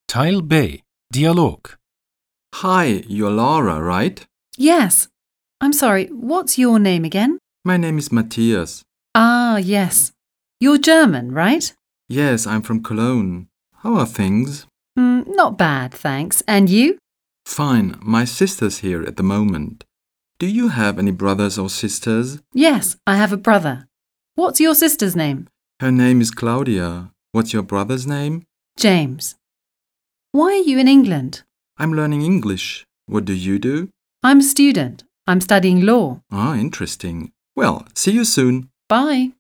Teil B. Dialog. Hi, you're Laura, right? Yes. I'm sorry, what's your name again? My name is Matthias. Ah, yes. You're German, right? Yes, I'm from Cologne. How are things? Not bad, thanks. And you? Fine, my sister's here at the moment. Do you have any brothers or sisters? Yes, I have a brother. What's your sister's name? Her name is Claudia. What's your brother's name? James. Why are you in England? I'm learning English. What do you do? I'm a student. I'm studying law. Ah, interesting. Well, see you soon. Bye.